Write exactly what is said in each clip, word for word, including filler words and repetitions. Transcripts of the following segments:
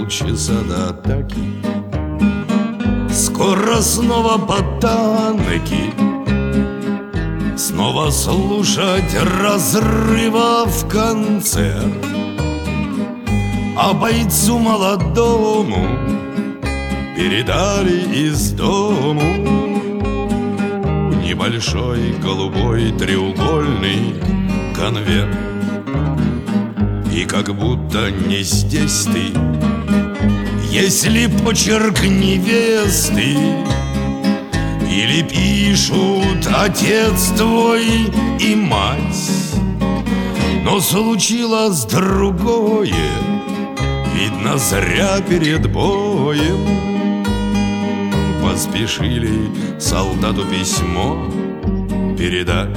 полчаса до атаки. Скоро снова ботанки, снова слушать разрывов концерт. А бойцу молодому передали из дому небольшой голубой треугольный конверт. И как будто не здесь ты, если почерк невесты, или пишут отец твой и мать. Но случилось другое, видно, зря перед боем поспешили солдату письмо передать.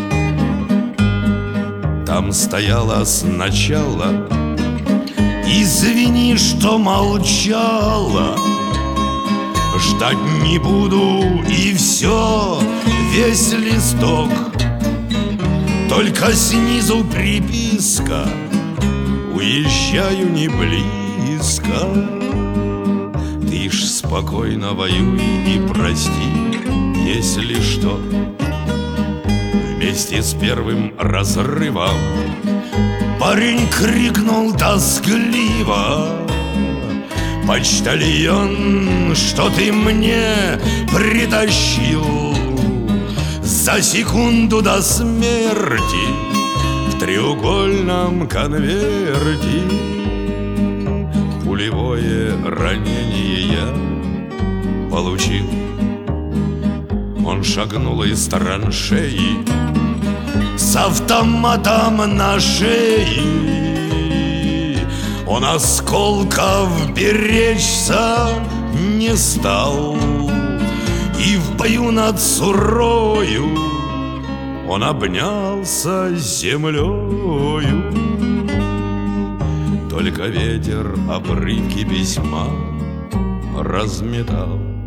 Там стояло сначала: извини, что молчала, ждать не буду, и все, весь листок. Только снизу приписка: уезжаю не близко. Ты ж спокойно воюй и прости, если что. Вместе с первым разрывом парень крикнул тоскливо: почтальон, что ты мне притащил за секунду до смерти в треугольном конверте? Пулевое ранение я получил. Он шагнул из траншеи с автоматом на шее. Он осколков беречься не стал, и в бою над Сурою он обнялся с землею. Только ветер обрывки письма разметал.